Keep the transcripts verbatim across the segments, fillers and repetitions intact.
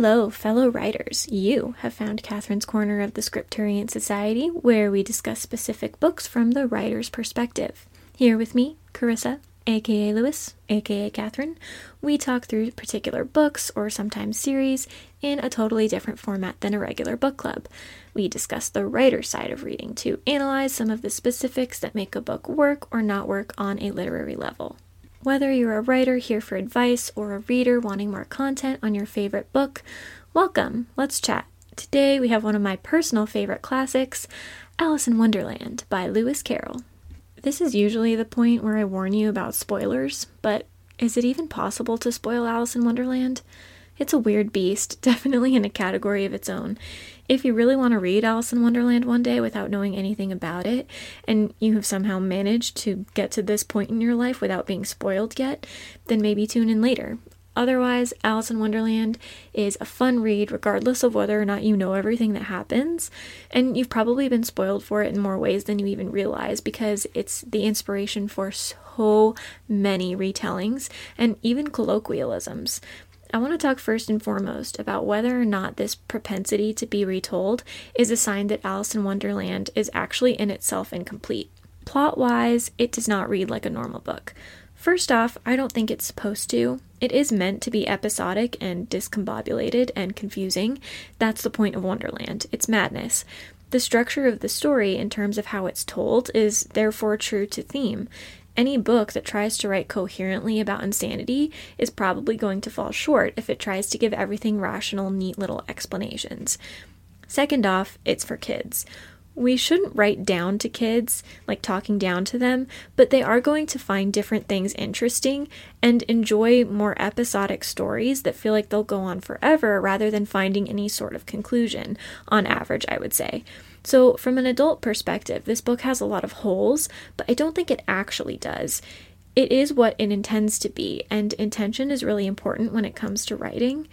Hello, fellow writers. You have found Catherine's Corner of the Scripturian Society, where we discuss specific books from the writer's perspective. Here with me, Carissa, aka Lewis, aka Catherine, we talk through particular books, or sometimes series, in a totally different format than a regular book club. We discuss the writer's side of reading to analyze some of the specifics that make a book work or not work on a literary level. Whether you're a writer here for advice or a reader wanting more content on your favorite book, welcome, let's chat. Today we have one of my personal favorite classics, Alice in Wonderland by Lewis Carroll. This is usually the point where I warn you about spoilers, but is it even possible to spoil Alice in Wonderland? It's a weird beast, definitely in a category of its own. If you really want to read Alice in Wonderland one day without knowing anything about it, and you have somehow managed to get to this point in your life without being spoiled yet, then maybe tune in later. Otherwise, Alice in Wonderland is a fun read regardless of whether or not you know everything that happens, and you've probably been spoiled for it in more ways than you even realize because it's the inspiration for so many retellings and even colloquialisms. I want to talk first and foremost about whether or not this propensity to be retold is a sign that Alice in Wonderland is actually in itself incomplete. Plot-wise, it does not read like a normal book. First off, I don't think it's supposed to. It is meant to be episodic and discombobulated and confusing. That's the point of Wonderland. It's madness. The structure of the story in terms of how it's told is therefore true to theme. Any book that tries to write coherently about insanity is probably going to fall short if it tries to give everything rational, neat little explanations. Second off, it's for kids. We shouldn't write down to kids, like talking down to them, but they are going to find different things interesting and enjoy more episodic stories that feel like they'll go on forever rather than finding any sort of conclusion, on average, I would say. So from an adult perspective, this book has a lot of holes, but I don't think it actually does. It is what it intends to be, and intention is really important when it comes to writing.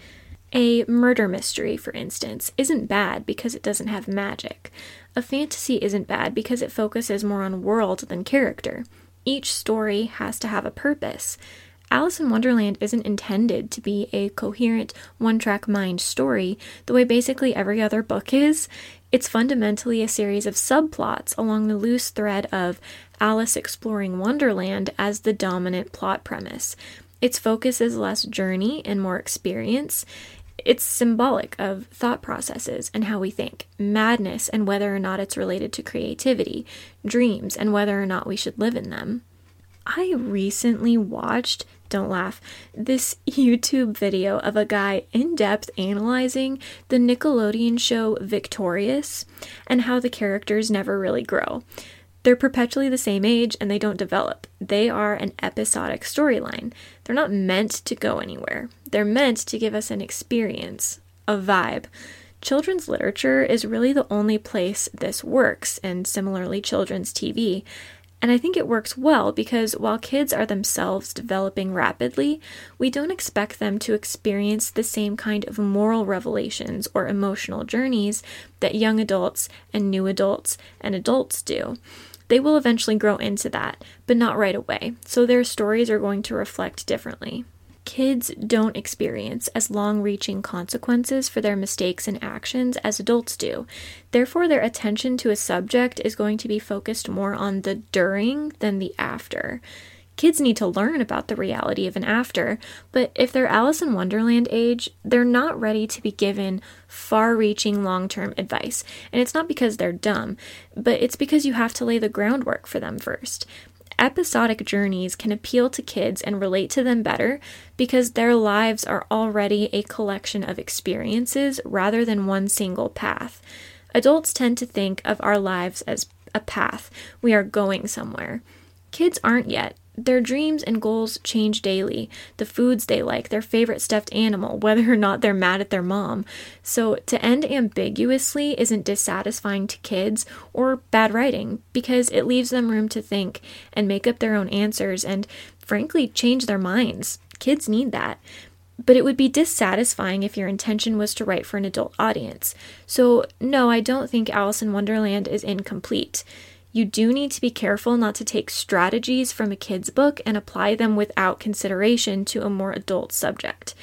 A murder mystery, for instance, isn't bad because it doesn't have magic. A fantasy isn't bad because it focuses more on world than character. Each story has to have a purpose. Alice in Wonderland isn't intended to be a coherent, one-track mind story the way basically every other book is. It's fundamentally a series of subplots along the loose thread of Alice exploring Wonderland as the dominant plot premise. Its focus is less journey and more experience. It's symbolic of thought processes and how we think, madness and whether or not it's related to creativity, dreams and whether or not we should live in them. I recently watched, don't laugh, this YouTube video of a guy in-depth analyzing the Nickelodeon show Victorious and how the characters never really grow. They're perpetually the same age and they don't develop. They are an episodic storyline. They're not meant to go anywhere. They're meant to give us an experience, a vibe. Children's literature is really the only place this works, and similarly children's T V. And I think it works well because while kids are themselves developing rapidly, we don't expect them to experience the same kind of moral revelations or emotional journeys that young adults and new adults and adults do. They will eventually grow into that, but not right away, so their stories are going to reflect differently. Kids don't experience as long-reaching consequences for their mistakes and actions as adults do. Therefore, their attention to a subject is going to be focused more on the during than the after. Kids need to learn about the reality of an after, but if they're Alice in Wonderland age, they're not ready to be given far-reaching long-term advice. And it's not because they're dumb, but it's because you have to lay the groundwork for them first. Episodic journeys can appeal to kids and relate to them better because their lives are already a collection of experiences rather than one single path. Adults tend to think of our lives as a path. We are going somewhere. Kids aren't yet. Their dreams and goals change daily. The foods they like, their favorite stuffed animal, whether or not they're mad at their mom. So to end ambiguously isn't dissatisfying to kids or bad writing because it leaves them room to think and make up their own answers and, frankly, change their minds. Kids need that. But it would be dissatisfying if your intention was to write for an adult audience. So no, I don't think Alice in Wonderland is incomplete. You do need to be careful not to take strategies from a kid's book and apply them without consideration to a more adult subject.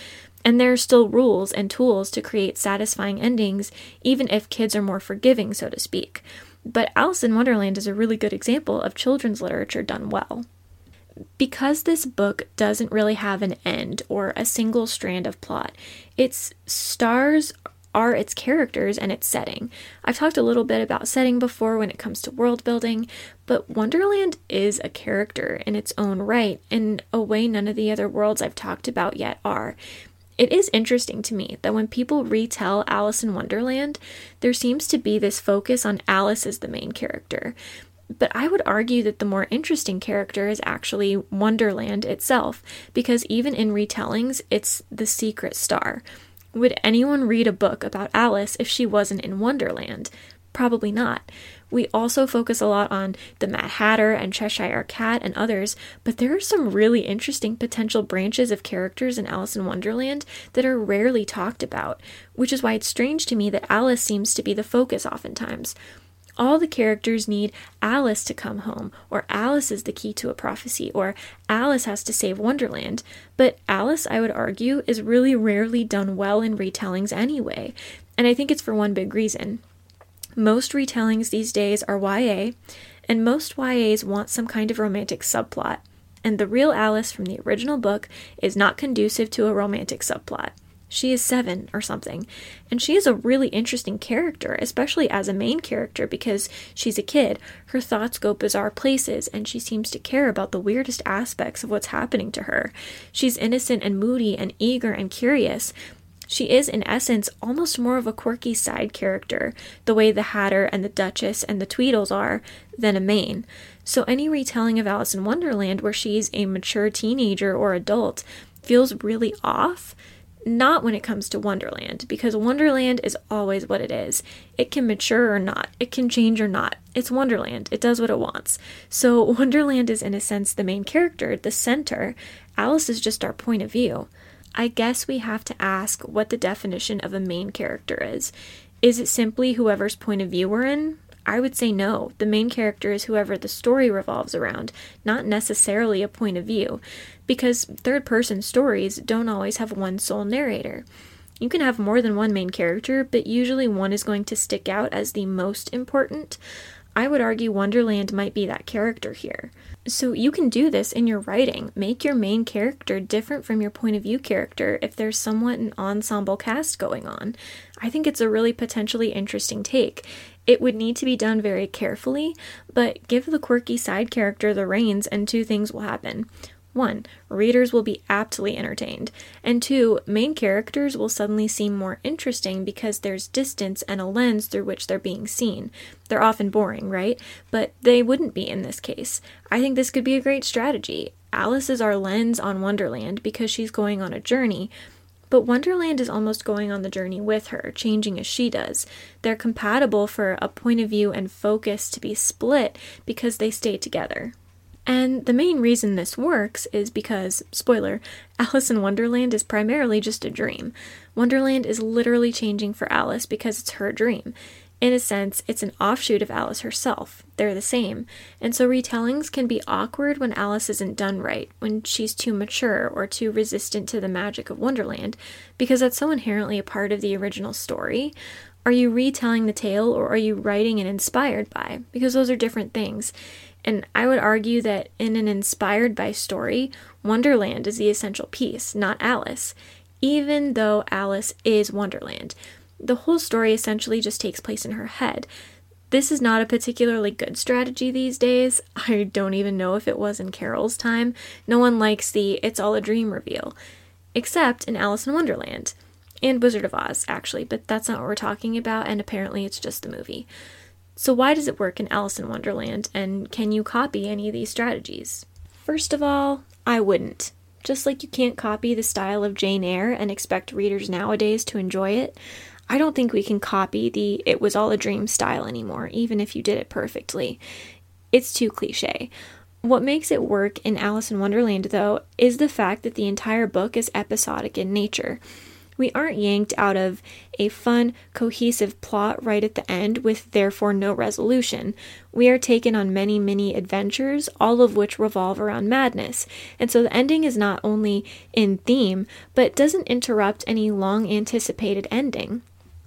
And there are still rules and tools to create satisfying endings, even if kids are more forgiving, so to speak. But Alice in Wonderland is a really good example of children's literature done well. Because this book doesn't really have an end or a single strand of plot, its stars are its characters and its setting. I've talked a little bit about setting before when it comes to world building, but Wonderland is a character in its own right, in a way none of the other worlds I've talked about yet are. It is interesting to me that when people retell Alice in Wonderland, there seems to be this focus on Alice as the main character. But I would argue that the more interesting character is actually Wonderland itself, because even in retellings, it's the secret star. Would anyone read a book about Alice if she wasn't in Wonderland? Probably not. We also focus a lot on the Mad Hatter and Cheshire Cat and others, but there are some really interesting potential branches of characters in Alice in Wonderland that are rarely talked about, which is why it's strange to me that Alice seems to be the focus oftentimes. All the characters need Alice to come home, or Alice is the key to a prophecy, or Alice has to save Wonderland. But Alice, I would argue, is really rarely done well in retellings anyway, and I think it's for one big reason. Most retellings these days are Y A, and most Y As want some kind of romantic subplot, and the real Alice from the original book is not conducive to a romantic subplot. She is seven or something, and she is a really interesting character, especially as a main character, because she's a kid. Her thoughts go bizarre places, and she seems to care about the weirdest aspects of what's happening to her. She's innocent and moody and eager and curious. She is, in essence, almost more of a quirky side character, the way the Hatter and the Duchess and the Tweedles are, than a main. So any retelling of Alice in Wonderland where she's a mature teenager or adult feels really off. Not when it comes to Wonderland, because Wonderland is always what it is. It can mature or not. It can change or not. It's Wonderland. It does what it wants. So Wonderland is, in a sense, the main character, the center. Alice is just our point of view. I guess we have to ask what the definition of a main character is. Is it simply whoever's point of view we're in? I would say no. The main character is whoever the story revolves around, not necessarily a point of view, because third-person stories don't always have one sole narrator. You can have more than one main character, but usually one is going to stick out as the most important. I would argue Wonderland might be that character here. So you can do this in your writing. Make your main character different from your point of view character if there's somewhat an ensemble cast going on. I think it's a really potentially interesting take. It would need to be done very carefully, but give the quirky side character the reins and two things will happen. One, readers will be aptly entertained, and two, main characters will suddenly seem more interesting because there's distance and a lens through which they're being seen. They're often boring, right? But they wouldn't be in this case. I think this could be a great strategy. Alice is our lens on Wonderland because she's going on a journey, but Wonderland is almost going on the journey with her, changing as she does. They're compatible for a point of view and focus to be split because they stay together. And the main reason this works is because, spoiler, Alice in Wonderland is primarily just a dream. Wonderland is literally changing for Alice because it's her dream. In a sense, it's an offshoot of Alice herself. They're the same. And so retellings can be awkward when Alice isn't done right, when she's too mature or too resistant to the magic of Wonderland, because that's so inherently a part of the original story. Are you retelling the tale, or are you writing it inspired by? Because those are different things. And I would argue that in an inspired by story, Wonderland is the essential piece, not Alice, even though Alice is Wonderland. The whole story essentially just takes place in her head. This is not a particularly good strategy these days. I don't even know if it was in Carol's time. No one likes the "it's all a dream" reveal, except in Alice in Wonderland. And Wizard of Oz, actually, but that's not what we're talking about, and apparently it's just the movie. So why does it work in Alice in Wonderland, and can you copy any of these strategies? First of all, I wouldn't. Just like you can't copy the style of Jane Eyre and expect readers nowadays to enjoy it, I don't think we can copy the "it was all a dream" style anymore, even if you did it perfectly. It's too cliche. What makes it work in Alice in Wonderland, though, is the fact that the entire book is episodic in nature. We aren't yanked out of a fun, cohesive plot right at the end with therefore no resolution. We are taken on many, many adventures, all of which revolve around madness. And so the ending is not only in theme, but doesn't interrupt any long-anticipated ending.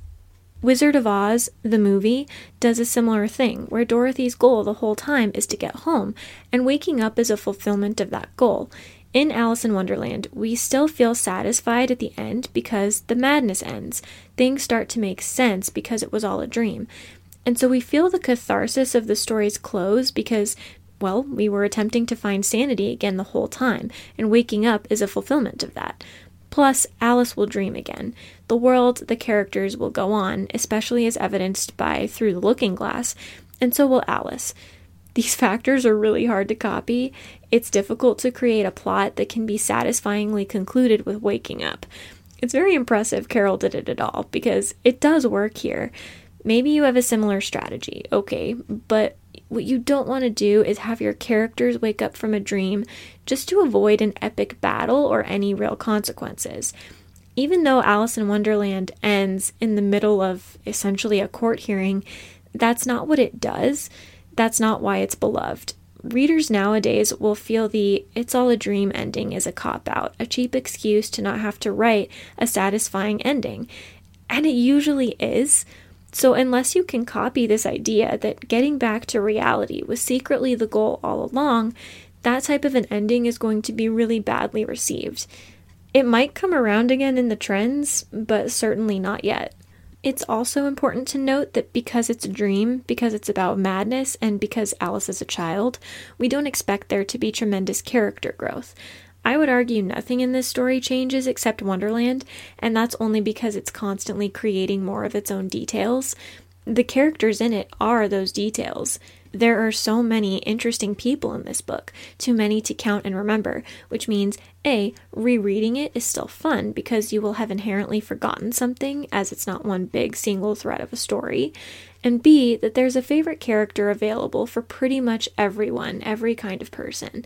Wizard of Oz, the movie, does a similar thing, where Dorothy's goal the whole time is to get home, and waking up is a fulfillment of that goal. In Alice in Wonderland, we still feel satisfied at the end because the madness ends. Things start to make sense because it was all a dream. And so we feel the catharsis of the story's close because, well, we were attempting to find sanity again the whole time, and waking up is a fulfillment of that. Plus, Alice will dream again. The world, the characters will go on, especially as evidenced by Through the Looking Glass, and so will Alice. These factors are really hard to copy. It's difficult to create a plot that can be satisfyingly concluded with waking up. It's very impressive Carol did it at all, because it does work here. Maybe you have a similar strategy, okay, but what you don't want to do is have your characters wake up from a dream just to avoid an epic battle or any real consequences. Even though Alice in Wonderland ends in the middle of essentially a court hearing, that's not what it does. That's not why it's beloved. Readers nowadays will feel the "it's all a dream" ending is a cop-out, a cheap excuse to not have to write a satisfying ending. And it usually is. So unless you can copy this idea that getting back to reality was secretly the goal all along, that type of an ending is going to be really badly received. It might come around again in the trends, but certainly not yet. It's also important to note that because it's a dream, because it's about madness, and because Alice is a child, we don't expect there to be tremendous character growth. I would argue nothing in this story changes except Wonderland, and that's only because it's constantly creating more of its own details. The characters in it are those details. There are so many interesting people in this book, too many to count and remember, which means A, rereading it is still fun because you will have inherently forgotten something as it's not one big single thread of a story, and B, that there's a favorite character available for pretty much everyone, every kind of person.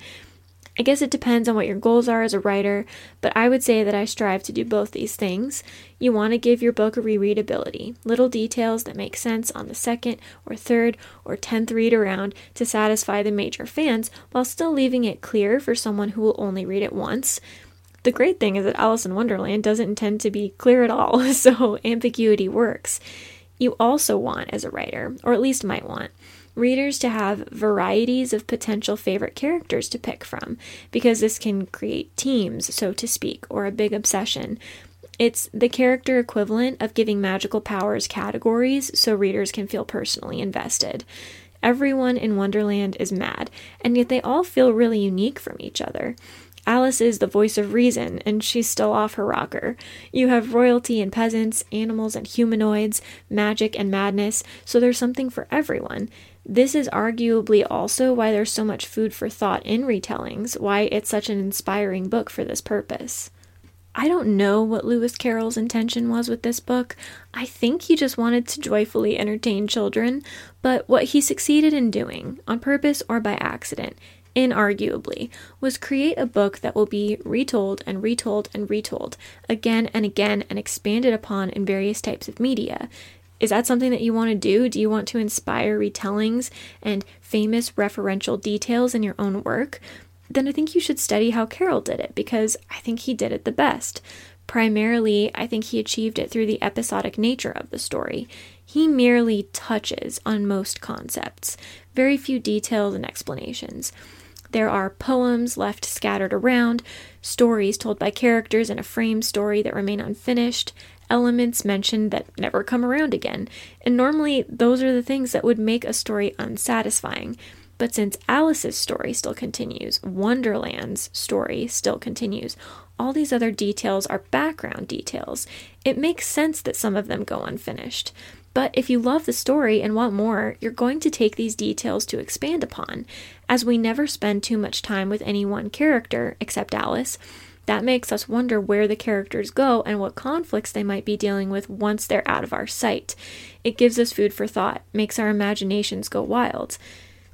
I guess it depends on what your goals are as a writer, but I would say that I strive to do both these things. You want to give your book a rereadability, little details that make sense on the second or third or tenth read around to satisfy the major fans while still leaving it clear for someone who will only read it once. The great thing is that Alice in Wonderland doesn't intend to be clear at all, so ambiguity works. You also want, as a writer, or at least might want, readers to have varieties of potential favorite characters to pick from, because this can create teams, so to speak, or a big obsession. It's the character equivalent of giving magical powers categories so readers can feel personally invested. Everyone in Wonderland is mad, and yet they all feel really unique from each other. Alice is the voice of reason, and she's still off her rocker. You have royalty and peasants, animals and humanoids, magic and madness, so there's something for everyone. This is arguably also why there's so much food for thought in retellings, why it's such an inspiring book for this purpose. I don't know what Lewis Carroll's intention was with this book. I think he just wanted to joyfully entertain children, but what he succeeded in doing, on purpose or by accident, inarguably, was create a book that will be retold and retold and retold, again and again, and expanded upon in various types of media. Is that something that you want to do? Do you want to inspire retellings and famous referential details in your own work? Then I think you should study how Carroll did it, because I think he did it the best. Primarily, I think he achieved it through the episodic nature of the story. He merely touches on most concepts, very few details and explanations. There are poems left scattered around, stories told by characters in a framed story that remain unfinished, elements mentioned that never come around again, and normally those are the things that would make a story unsatisfying. But since Alice's story still continues, Wonderland's story still continues, all these other details are background details. It makes sense that some of them go unfinished. But if you love the story and want more, you're going to take these details to expand upon. As we never spend too much time with any one character, except Alice, that makes us wonder where the characters go and what conflicts they might be dealing with once they're out of our sight. It gives us food for thought, makes our imaginations go wild.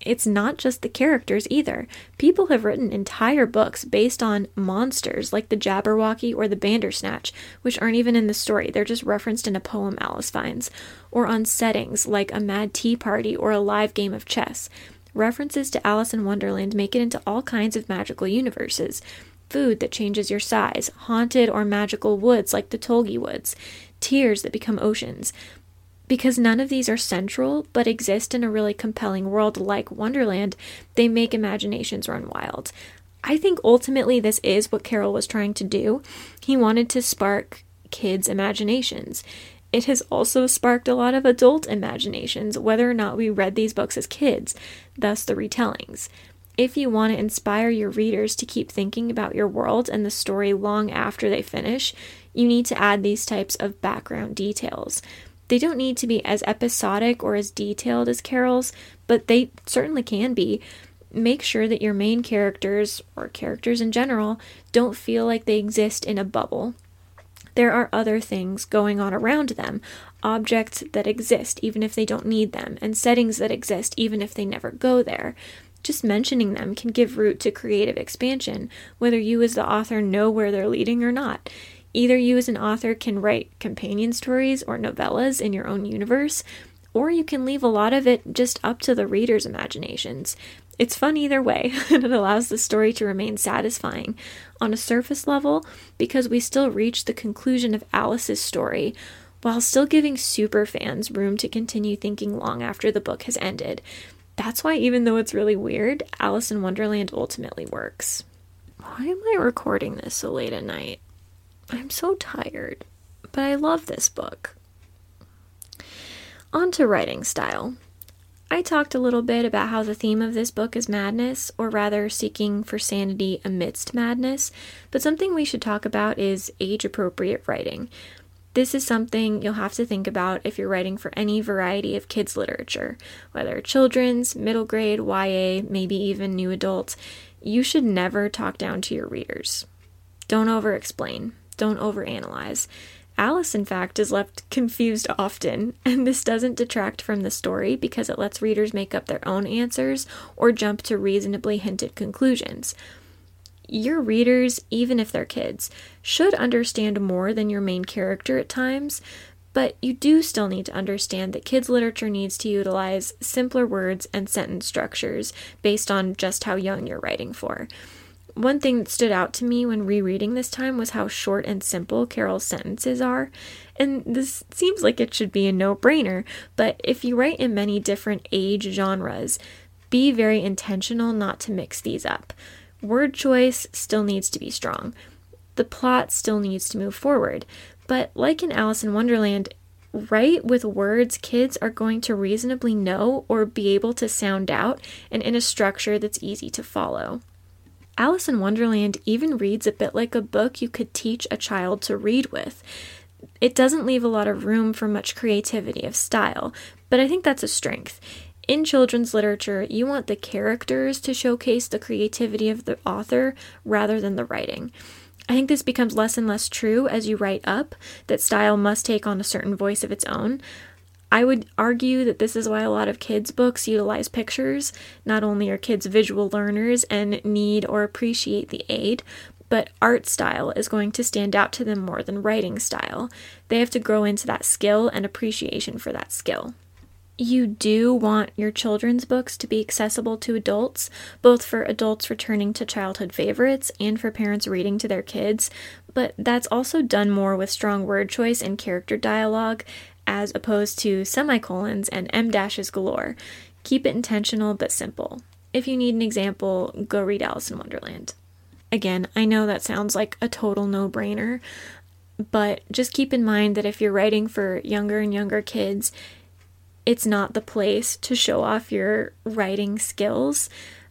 it's not just the characters either. People have written entire books based on monsters like the Jabberwocky or the Bandersnatch, which aren't even in the story. They're just referenced in a poem Alice finds. Or on settings like a mad tea party or a live game of chess. References to Alice in Wonderland make it into all kinds of magical universes. Food that changes your size, haunted or magical woods like the Tolgi Woods, tears that become oceans. Because none of these are central, but exist in a really compelling world like Wonderland, they make imaginations run wild. I think ultimately this is what Carroll was trying to do. He wanted to spark kids' imaginations. It has also sparked a lot of adult imaginations, whether or not we read these books as kids, thus the retellings. If you want to inspire your readers to keep thinking about your world and the story long after they finish, you need to add these types of background details. They don't need to be as episodic or as detailed as Carroll's, but they certainly can be. Make sure that your main characters, or characters in general, don't feel like they exist in a bubble. There are other things going on around them, objects that exist even if they don't need them, and settings that exist even if they never go there. Just mentioning them can give root to creative expansion, whether you as the author know where they're leading or not. Either you as an author can write companion stories or novellas in your own universe, or you can leave a lot of it just up to the reader's imaginations. It's fun either way, and it allows the story to remain satisfying on a surface level because we still reach the conclusion of Alice's story while still giving super fans room to continue thinking long after the book has ended. That's why, even though it's really weird, Alice in Wonderland ultimately works. Why am I recording this so late at night? I'm so tired, but I love this book. On to writing style. I talked a little bit about how the theme of this book is madness, or rather seeking for sanity amidst madness, but something we should talk about is age-appropriate writing. This is something you'll have to think about if you're writing for any variety of kids' literature, whether children's, middle grade, Y A, maybe even new adult. You should never talk down to your readers. Don't over-explain. Don't overanalyze. Alice, in fact, is left confused often, and this doesn't detract from the story because it lets readers make up their own answers or jump to reasonably hinted conclusions. Your readers, even if they're kids, should understand more than your main character at times, but you do still need to understand that kids' literature needs to utilize simpler words and sentence structures based on just how young you're writing for. One thing that stood out to me when rereading this time was how short and simple Carroll's sentences are, and this seems like it should be a no-brainer, but if you write in many different age genres, be very intentional not to mix these up. Word choice still needs to be strong. The plot still needs to move forward, but like in Alice in Wonderland, write with words kids are going to reasonably know or be able to sound out, and in a structure that's easy to follow. Alice in Wonderland even reads a bit like a book you could teach a child to read with. It doesn't leave a lot of room for much creativity of style, but I think that's a strength. In children's literature, you want the characters to showcase the creativity of the author rather than the writing. I think this becomes less and less true as you write up, that style must take on a certain voice of its own. I would argue that this is why a lot of kids' books utilize pictures. Not only are kids visual learners and need or appreciate the aid, but art style is going to stand out to them more than writing style. They have to grow into that skill and appreciation for that skill. You do want your children's books to be accessible to adults, both for adults returning to childhood favorites and for parents reading to their kids, but that's also done more with strong word choice and character dialogue, as opposed to semicolons and em dashes galore. Keep it intentional but simple. If you need an example, go read Alice in Wonderland. Again, I know that sounds like a total no-brainer, but just keep in mind that if you're writing for younger and younger kids, it's not the place to show off your writing skills.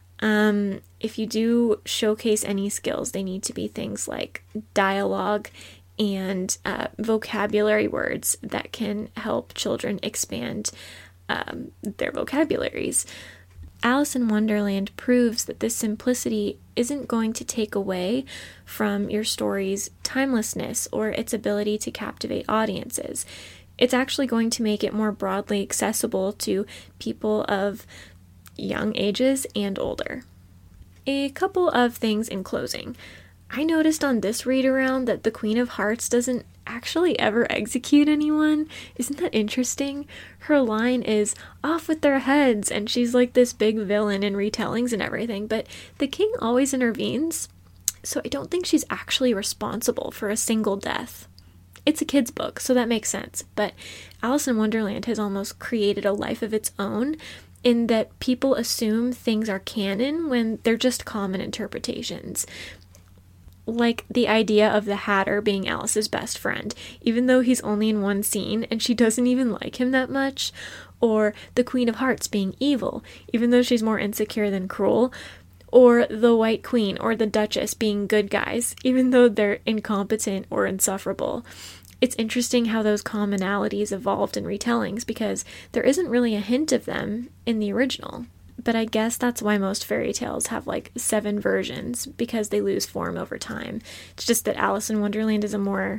Um, if you do showcase any skills, they need to be things like dialogue and uh, vocabulary words that can help children expand um, their vocabularies. Alice in Wonderland proves that this simplicity isn't going to take away from your story's timelessness or its ability to captivate audiences. It's actually going to make it more broadly accessible to people of young ages and older. A couple of things in closing. I noticed on this read around that the Queen of Hearts doesn't actually ever execute anyone. Isn't that interesting? Her line is, "Off with their heads," and she's like this big villain in retellings and everything, but the king always intervenes, so I don't think she's actually responsible for a single death. It's a kid's book, so that makes sense, but Alice in Wonderland has almost created a life of its own in that people assume things are canon when they're just common interpretations. Like the idea of the Hatter being Alice's best friend, even though he's only in one scene and she doesn't even like him that much, or the Queen of Hearts being evil, even though she's more insecure than cruel, or the White Queen or the Duchess being good guys, even though they're incompetent or insufferable. It's interesting how those commonalities evolved in retellings because there isn't really a hint of them in the original. But I guess that's why most fairy tales have like seven versions, because they lose form over time. It's just that Alice in Wonderland is a more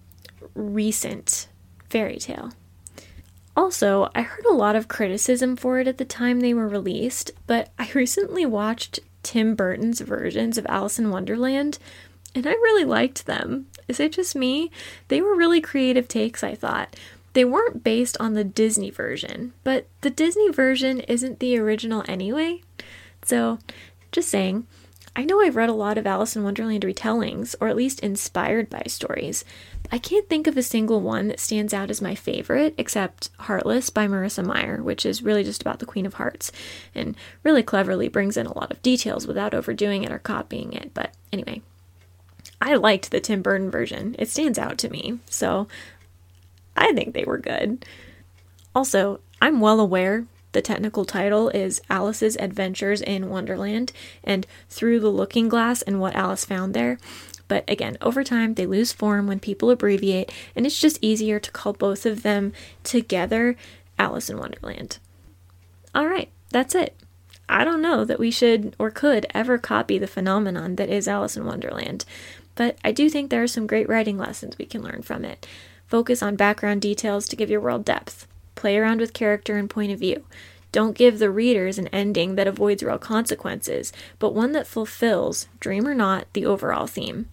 recent fairy tale. Also, I heard a lot of criticism for it at the time they were released, but I recently watched Tim Burton's versions of Alice in Wonderland, and I really liked them. Is it just me? They were really creative takes, I thought. They weren't based on the Disney version, but the Disney version isn't the original anyway. So, just saying, I know I've read a lot of Alice in Wonderland retellings, or at least inspired by stories. I can't think of a single one that stands out as my favorite, except Heartless by Marissa Meyer, which is really just about the Queen of Hearts, and really cleverly brings in a lot of details without overdoing it or copying it. But anyway, I liked the Tim Burton version. It stands out to me, so I think they were good. Also, I'm well aware the technical title is Alice's Adventures in Wonderland and Through the Looking Glass and What Alice Found There. But again, over time, they lose form when people abbreviate, and it's just easier to call both of them together Alice in Wonderland. All right, that's it. I don't know that we should or could ever copy the phenomenon that is Alice in Wonderland, but I do think there are some great writing lessons we can learn from it. Focus on background details to give your world depth. Play around with character and point of view. Don't give the readers an ending that avoids real consequences, but one that fulfills, dream or not, the overall theme.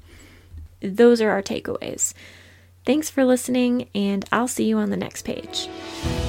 Those are our takeaways. Thanks for listening, and I'll see you on the next page.